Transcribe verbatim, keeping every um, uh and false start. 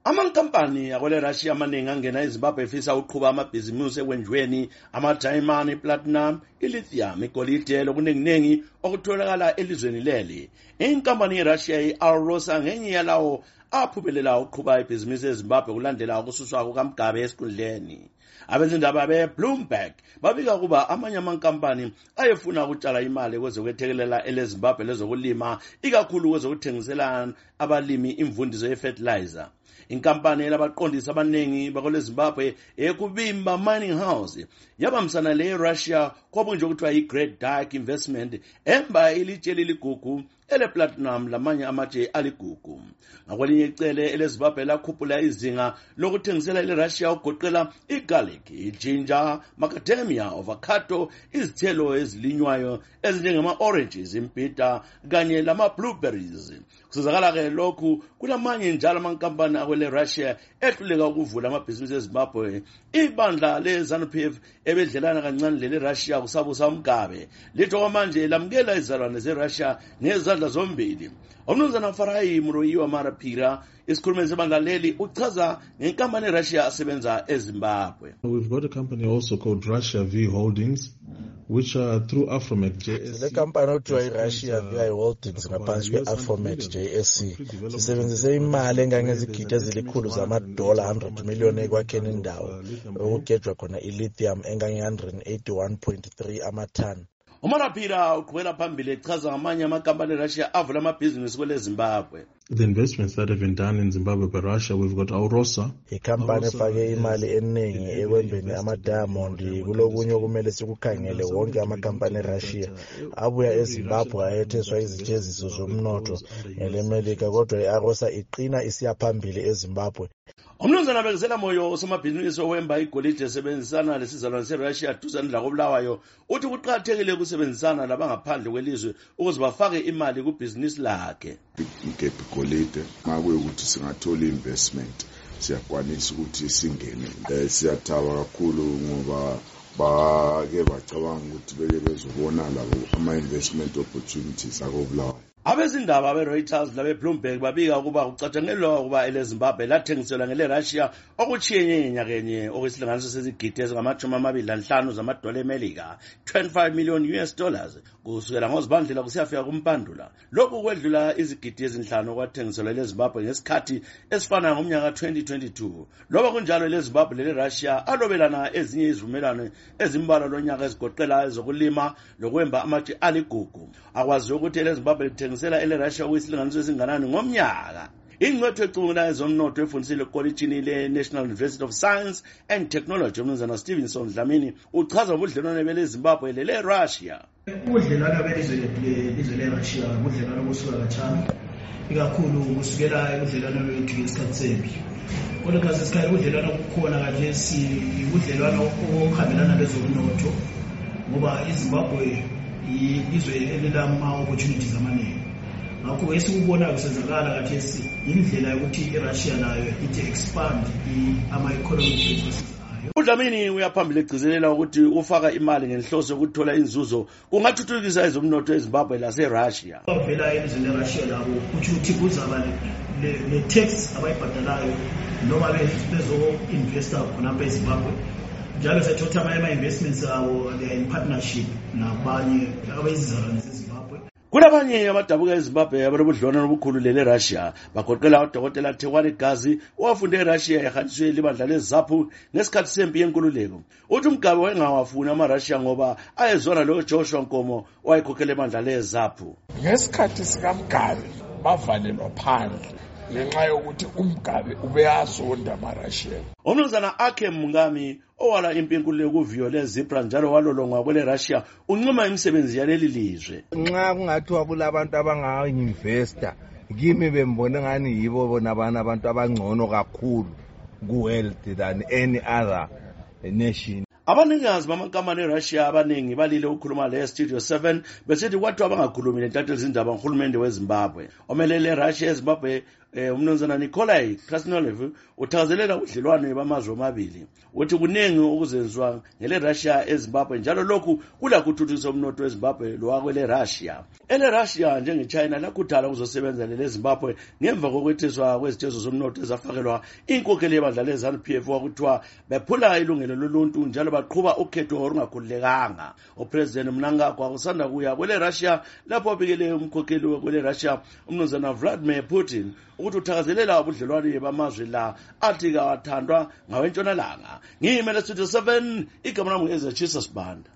Amankampani akwele Russia amaningi angena eZimbabwe efisa uqhuba amabhizimusi ekwenziweni ama-diamond, i-platinum, i-lithium, igolide lokuningi okutholakala elizweni leli. Inkampani yeRussia i-Alrosa ngenye yalawo aphumelela uqhuba ibhizimusi eZimbabwe kulandela ukususwa kukaMgabe esikhundleni. Abezindaba be-Bloomberg babika kuba amanye amankampani ayefuna ukutshala imali kwezokwethekelela eleZimbabwe lezokulima, ikakhulu kwezokuthengisela abalimi imvundiso ye-fertilizer. Inkampani elabaqondisi abaningi bakwele Zimbabwe ekubimba Mining House yabambisana le-Russia kwabunje ukuthiwa yi-Great Dark Investment emba ilitshe ligugu ele-platinum lamanye amatshe aligugu. Ngakwelinye icele eleZimbabwe lakhuphula izinga lokuthengisela ele-Russia ugoqela igarlic, iginger, macadamia, avocado, izithelo ezilinywayo ezinjengama-oranges, imbhida kanye lama-blueberries. Kusizakala ke lokhu kulamanye njalo amankampani akwele Russia ehluleka ukuvula amabhizinisi eZimbabwe. Ibandla le-ZANU-P F ebedlelana kancane lele-Russia kusabusa uMgabe litho kwamanje lamukela izalwane ze-Russia ngezandla zombili. Umnumzana Farayi Muroyi Marapira isikhulumeli sebandla leli uchaza ngenkampani eRussia asebenza eZimbabwe. We've got a company also called Russia V Holdings, which are through Afromet J S C. Le company okuthiwa iRussia V Holdings ngaphansi kwe-Afromet J S C sisebenzise imali engangezigidi ezilikhulu zamadola one hundred million ekwakheni indawo okugejwa khona ilithium engange one hundred eighty-one point three amathani. uMarapira uqhubela phambili echaza ngamanye amankampani eRussia avula amabhizinisi kwele Zimbabwe. The investments that have been done in Zimbabwe by Russia, we've got Alrosa. Ikampani efake imali eningi ekwembeni ama-diamond kulokunye okumele sikukhangele wonke amakampani eRussia abuya eZimbabwe ayetheswa izijeziso zomnotho ngelemelika, kodwa i-Alrosa iqina isiya phambili eZimbabwe. Umnumzana Bekezela Moyo usomabhizinisi owemba igolide esebenzisana lesizalwane seRussia duzane lakoBulawayo uthi kuqakathekile ukusebenzisana labangaphandle kwelizwe ukuze bafake imali kubhizinisi lakhe. Ngepi golide makuye ukuthi singathola investment siyakwanisa ukuthi singene. Siyathaba kakhulu ngoba bake bacabanga ukuthi beke bezobona labo ama-investment opportunities akoBulawayo. Abezindaba be-Reuters labe-Bloomberg babika ukuba kucatshangelwa ukuba eleZimbabwe lathengiselwa ngele-Russia okutshiyenye nyakenye okuyisilinganiso sezigidi ezingamashumi amabili lanhlanu zamadola eMelika, twenty-five million U S dollars, kusukela ngoZibandlela kusiyafika kuMpandula. Lokhu kwedlula izigidi ezinhlanu okwathengiselwa eleZimbabwe ngesikhathi esifana ngomnyaka twenty twenty-two. Loba kunjalo eleZimbabwe lele-Russia alobelana ezinye izivumelwano ezimbalwa lonyaka ezigoqela ezokulima lokwemba amatshe aligugu. Akwazi ukuthi eleZimbabwe lithengisela ele-Russia kuyisilinganiso esinganani ngomnyaka. Ingcwethu ecubungulayo ezomnotho efundisile ekolitshini le-National University of Science and Technology umnumzana Stevenson Dlamini uchaza ubudlelwane beleZimbabwe lele-Russia. Ubudlelwane belizwe le-Russia ubudlelwane obusuka kancane, ikakhulu kusukela ubudlelwane bethu ngesikhathi sempi. Kodwa kaze isikhathi ubudlelwane obukhona kanje ubudlelwane obuhambelana bezomnotho ngoba iZimbabwe izwe elilama-opportunities amaningi. Ngakho esikubona kusenzakala kathesi indlela yokuthi iRussia nayo ithi expand ama-economic resources ayo. uDlamini uyaphambili egcizelela ukuthi ufaka imali ngenhloso yokuthola inzuzo kungathuthukisa ezomnotho eZimbabwe laseRussia. Bavela elizweni leRussia labo ukuthi ukuthi kuzaba le-tax abayibhadalayo noma bezo-investa khonapha eZimbabwe. Njalo sethatha ama-investments abo in partnership nabanye abayizizalwane zeZimbabwe. Kulabanye abadabuka eZimbabwe abalobudlelwano obukhulu lele-Russia bagoqela udokotela Thekwani Gazi owafunde eRussia ehanjiswe libandla leZAPU ngesikhathi sempi yenkululeko. Uthi uMgabe wayengawafuni amaRussia ngoba ayezona lo Joshua Nkomo owayekhokhela ibandla leZAPU. Ngesikhathi sikaMgabe bavalelwa phandle ngenxa yokuthi uMgabe ubeyazonda amaRussia. Umnumzana Akem Mungami owala impi yenkululeko kuviyo leZipra njalo walolongwa kwele-Russia uncoma imisebenzi yaleli lizwe. Nxa kungathiwa kulabantu abanga-investor kimi bembona ngani yibo bona abana abantu abangcono kakhulu ku-wealth than any other nation. Abaningazi bamankampani eRussia abaningi balile ukukhuluma le-Studio seven besithi kwathiwa abangakhulumi lentatheli zindaba ngohulumende weZimbabwe. Omelele eRussia eZimbabwe eh umnumzana Nikolai Krasnolev uthakazelela udlelwane bamazwe amabili uthi kuningi okuzenziwa ngele Russia eZimbabwe njalo lokhu kula kuthuthukisa umnotho weZimbabwe lowakwele Russia. Ele Russia njenge China lakhuthala kuzosebenza le Zimbabwe ngemva kokwethiswa kwezitezo zomnotho ezafakelwa inkokheli yebandla leZANU P F wakuthiwa bephula ilungelo loluntu njalo baqhuba ukhetho olungakhululekanga. uPresident Mnangagwa usanda kuya kwele Russia lapho abikele umkhokheli kwele Russia umnumzana Vladimir Putin ukuthi uthakazelela ubudlelwane bamazwe la athi kawathandwa ngawentshonalanga. Ngiyimele Studio seven igama lami ngeZachisa Sibanda.